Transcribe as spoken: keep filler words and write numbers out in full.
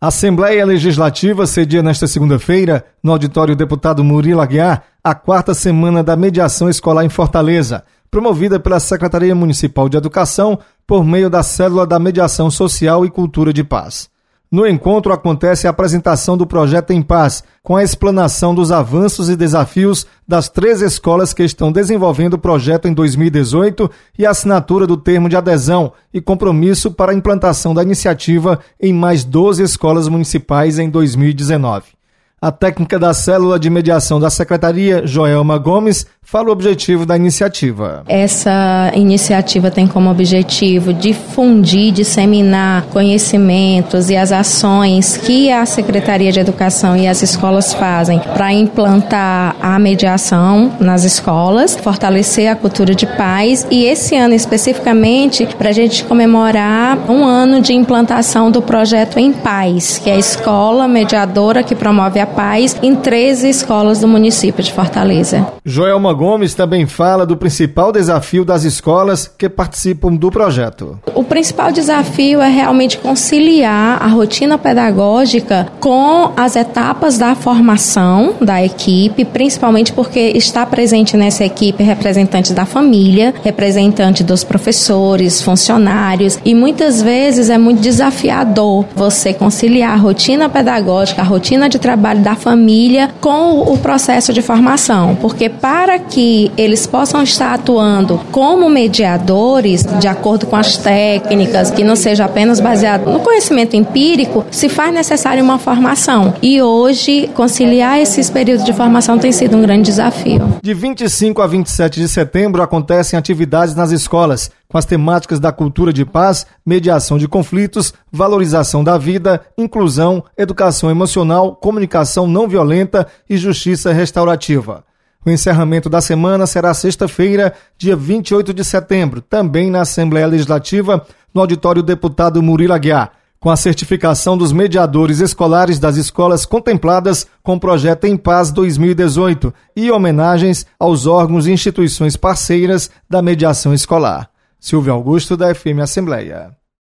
A Assembleia Legislativa cedia nesta segunda-feira, no auditório Deputado Murilo Aguiar, a quarta semana da mediação escolar em Fortaleza, promovida pela Secretaria Municipal de Educação por meio da Célula da Mediação Social e Cultura de Paz. No encontro acontece a apresentação do projeto Em Paz, com a explanação dos avanços e desafios das três escolas que estão desenvolvendo o projeto em dois mil e dezoito e a assinatura do termo de adesão e compromisso para a implantação da iniciativa em mais doze escolas municipais em dois mil e dezenove. A técnica da Célula de Mediação da Secretaria, Joelma Gomes, fala o objetivo da iniciativa. Essa iniciativa tem como objetivo difundir, disseminar conhecimentos e as ações que a Secretaria de Educação e as escolas fazem para implantar a mediação nas escolas, fortalecer a cultura de paz e esse ano especificamente para a gente comemorar um ano de implantação do projeto Em Paz, que é a escola mediadora que promove a paz em treze escolas do município de Fortaleza. Joelma Gomes também fala do principal desafio das escolas que participam do projeto. O principal desafio é realmente conciliar a rotina pedagógica com as etapas da formação da equipe, principalmente porque está presente nessa equipe representantes da família, representantes dos professores, funcionários, e muitas vezes é muito desafiador você conciliar a rotina pedagógica, a rotina de trabalho da família com o processo de formação, porque para que eles possam estar atuando como mediadores, de acordo com as técnicas, que não seja apenas baseado no conhecimento empírico, se faz necessário uma formação. E hoje, conciliar esses períodos de formação tem sido um grande desafio. De vinte e cinco a vinte e sete de setembro acontecem atividades nas escolas, com as temáticas da cultura de paz, mediação de conflitos, valorização da vida, inclusão, educação emocional, comunicação não violenta e justiça restaurativa. O encerramento da semana será sexta-feira, dia vinte e oito de setembro, também na Assembleia Legislativa, no auditório Deputado Murilo Aguiar, com a certificação dos mediadores escolares das escolas contempladas com o projeto Em Paz dois mil e dezoito e homenagens aos órgãos e instituições parceiras da mediação escolar. Silvio Augusto, da F M Assembleia.